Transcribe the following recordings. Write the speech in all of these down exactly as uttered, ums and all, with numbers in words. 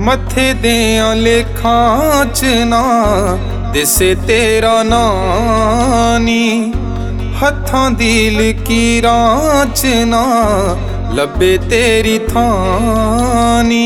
मथे दियां लेखां च ना दिसे तेरा नानी, हत्थां दी लकीरां च ना लब्बे तेरी थानी।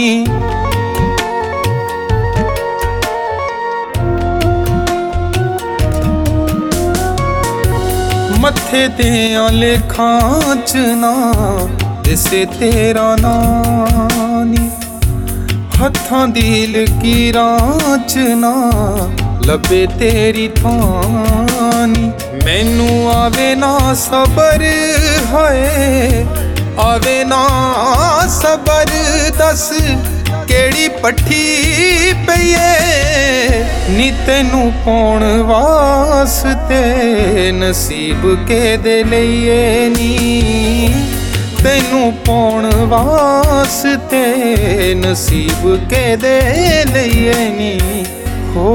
मथे दियां लेखां च ना दिसे तेरा नानी, हत्थां दी लकीरां च ना लब्बे तेरी थानी। मैनू आवे ना सबर है, आवे ना सबर, दस केड़ी पट्ठी पईए नी तैनू पाउण वास्ते नसीब के दे लईए नी, तैनू पाउण वास्ते नसीब के दे लईए नी हो।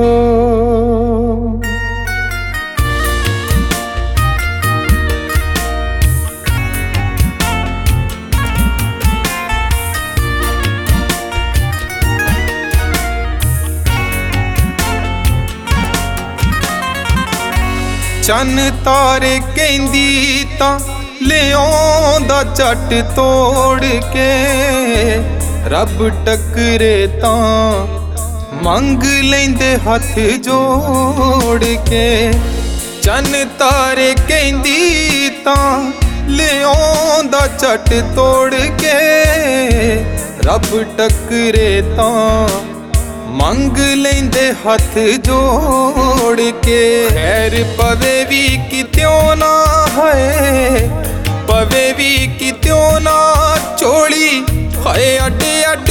चन तारे कहंदी तां ले आउंदा झट तोड़ के, रब टकरे तां मंग लैंदे हथ जोड़ के। चन तारे कहंदी तां ले आउंदा झट तोड़ के, रब टकरे तां मंग लैंदे हथ जोड़ के। खैर पवे भी कित्यों ना है, पवे भी कित्यों ना चोली हाय अड अड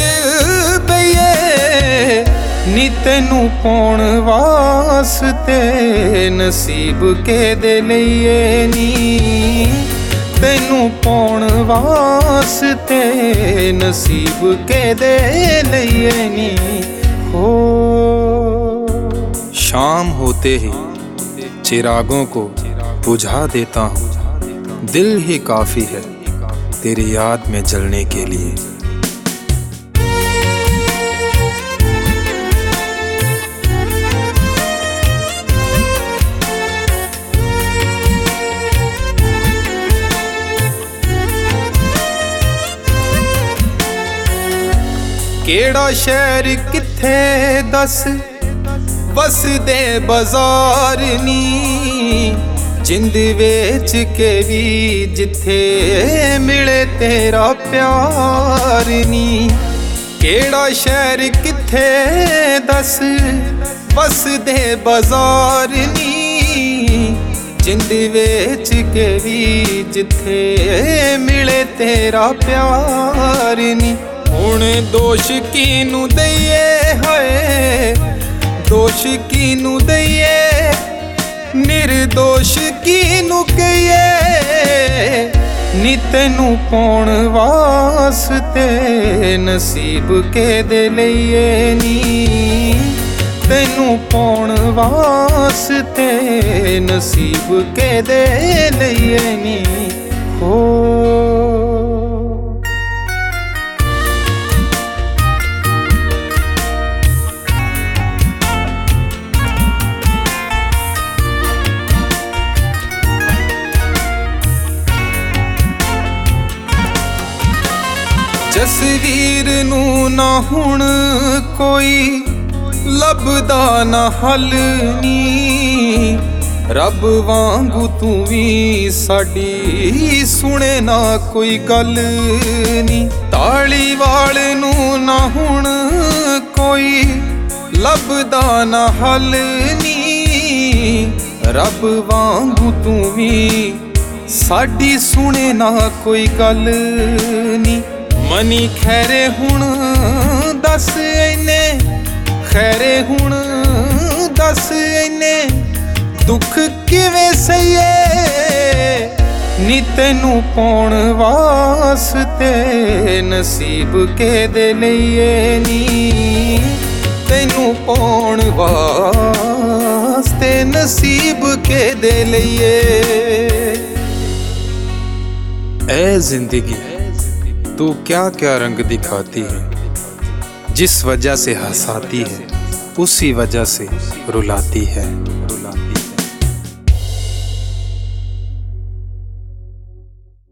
पईए नी तैनू पाउण वास्ते नसीब के दे लईए नी, तैनू पाउण वास्ते नसीब के दे लईए नी हो। शाम होते ही चिरागों को बुझा देता हूँ, दिल ही काफी है तेरी याद में जलने के लिए। केड़ा शहर किथे दस वसदे बाजार नी, जिंद वेच के भी जिथे मिले तेरा प्यार नी। केड़ा शहर किथे दस वसदे बाजार नी, जिंद वेच के भी जिथे मिले तेरा प्यार नी। हुण दोष कीनू दईए है, दोष कीनू दईए, निर्दोष कीनू कहिए नी तैनू पाउण वास्ते नसीब के दे लईए नी, तैनू पाउण वास्ते नसीब के दे लईए नी हो। जसवीर नू ना हुण कोई लभदा ना हल नी, रब वांगू तू भी साडी सुने ना कोई गल नी। ताली वाल नू ना हुण कोई लभदा ना हल नी, रब वांगू तू भी साडी सुने ना कोई गल नी। मनी खैरे हुण दस इन्ने, खैरे हुण दस इन्ने दुख किवें सहीए नी तैनू पाउण वास्ते नसीब के दे लईए नी, तैनू पाउण वास्ते नसीब के दे लईए। ऐ जिंदगी तू क्या क्या रंग दिखाती है, जिस वजह से हंसाती है उसी वजह से रुलाती है रुलाती